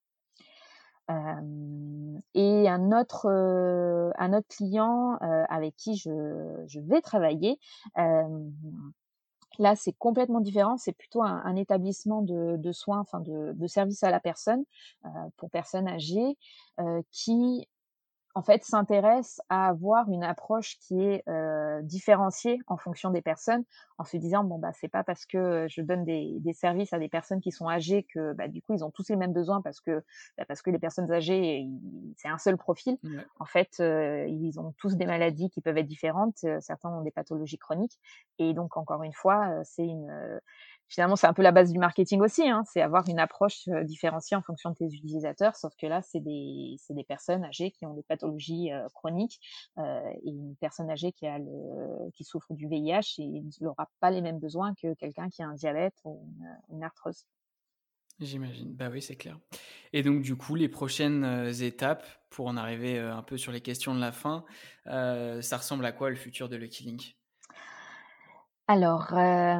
Et un autre client, avec qui je vais travailler, hem, là, c'est complètement différent. C'est plutôt un établissement de soins, enfin de services à la personne, pour personnes âgées, qui en fait, s'intéresse à avoir une approche qui est, différenciée en fonction des personnes, en se disant: «Bon, c'est pas parce que, je donne des services à des personnes qui sont âgées que, du coup, ils ont tous les mêmes besoins parce que les personnes âgées, c'est un seul profil». Ouais. En fait, ils ont tous des maladies qui peuvent être différentes, certains ont des pathologies chroniques et donc encore une fois, finalement, c'est un peu la base du marketing aussi, hein, c'est avoir une approche, différenciée en fonction de tes utilisateurs, sauf que là, c'est des personnes âgées qui ont des pathologies, chroniques, et une personne âgée qui souffre du VIH, il n'aura pas les mêmes besoins que quelqu'un qui a un diabète ou une arthrose. J'imagine. Bah oui, c'est clair. Et donc du coup, les prochaines, étapes pour en arriver, un peu sur les questions de la fin, ça ressemble à quoi le futur de Lucky Link? Alors,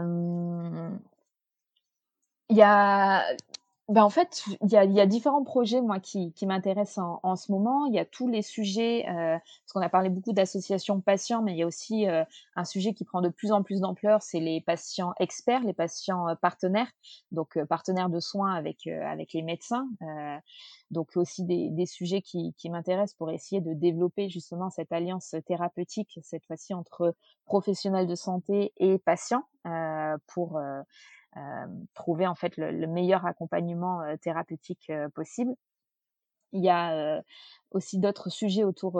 il y a en fait, il y a différents projets, moi, qui m'intéressent en ce moment. Il y a tous les sujets, parce qu'on a parlé beaucoup d'associations patients, mais il y a aussi, un sujet qui prend de plus en plus d'ampleur, c'est les patients experts, les patients, partenaires, donc partenaires de soins avec les médecins. Donc aussi des sujets qui m'intéressent pour essayer de développer justement cette alliance thérapeutique, cette fois-ci entre professionnels de santé et patients, pour, trouver en fait le meilleur accompagnement, thérapeutique, possible. Il y a, aussi d'autres sujets autour,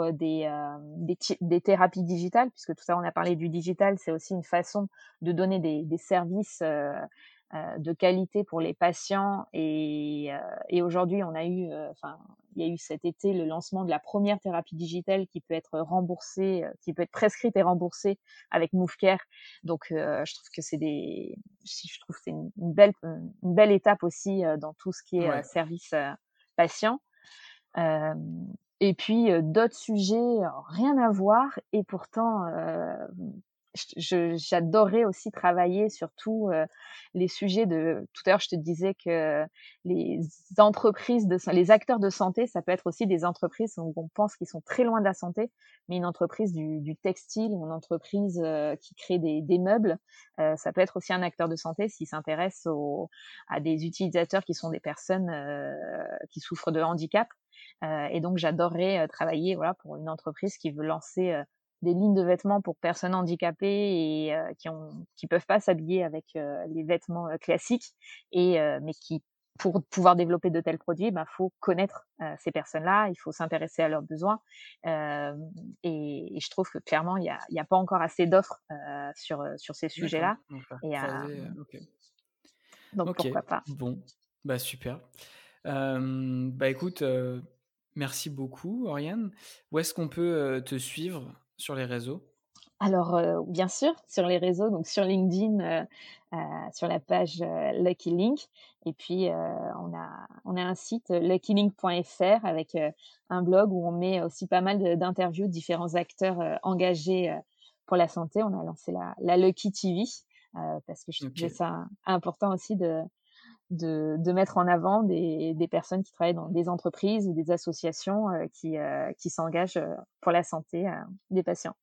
des thérapies digitales, puisque tout à l'heure on a parlé du digital, c'est aussi une façon de donner des services, de qualité pour les patients et aujourd'hui on a eu, enfin, il y a eu cet été le lancement de la première thérapie digitale qui peut être remboursée, qui peut être prescrite et remboursée avec MoveCare. Donc je trouve que c'est une belle étape aussi, dans tout ce qui est, Ouais. service, patient. Hem et puis, d'autres sujets, alors rien à voir et pourtant, j'adorerais aussi travailler sur tous, les sujets de tout à l'heure, je te disais que les les acteurs de santé, ça peut être aussi des entreprises où on pense qu'ils sont très loin de la santé, mais une entreprise du textile ou une entreprise, qui crée des meubles, ça peut être aussi un acteur de santé s'il s'intéresse à des utilisateurs qui sont des personnes, qui souffrent de handicap. Et donc j'adorerais, travailler, voilà, pour une entreprise qui veut lancer, des lignes de vêtements pour personnes handicapées et qui peuvent pas s'habiller avec, les vêtements, classiques mais qui pour pouvoir développer de tels produits, faut connaître, ces personnes-là, il faut s'intéresser à leurs besoins, hem et je trouve que clairement il y a pas encore assez d'offres, sur ces D'accord, sujets-là donc faire et croiser, OK. donc OK, pourquoi pas. bon, bah, super. Bah, écoute, merci beaucoup Oriane. Où est-ce qu'on peut, te suivre sur les réseaux? Alors, bien sûr, sur les réseaux, donc sur LinkedIn, sur la page, Lucky Link et puis, on a un site, luckylink.fr avec, un blog où on met aussi pas mal d'interviews de différents acteurs, engagés, pour la santé. On a lancé la Lucky TV, parce que je trouvais OK, ça important aussi de mettre en avant des personnes qui travaillent dans des entreprises ou des associations, qui s'engagent, pour la santé, des patients.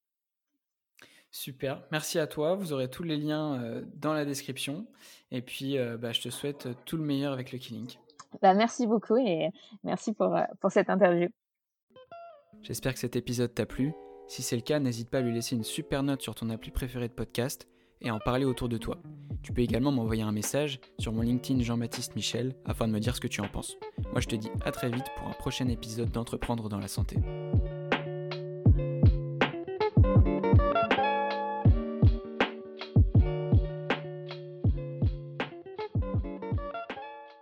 super. Merci à toi. Vous aurez tous les liens, dans la description et puis, bah, je te souhaite, tout le meilleur avec Lucky Link. Merci beaucoup et merci pour cette interview. J'espère que cet épisode t'a plu. Si c'est le cas, n'hésite pas à lui laisser une super note sur ton appli préférée de podcast et à en parler autour de toi. Tu peux également m'envoyer un message sur mon LinkedIn Jean-Baptiste Michel afin de me dire ce que tu en penses. Moi je te dis à très vite pour un prochain épisode d'Entreprendre dans la santé.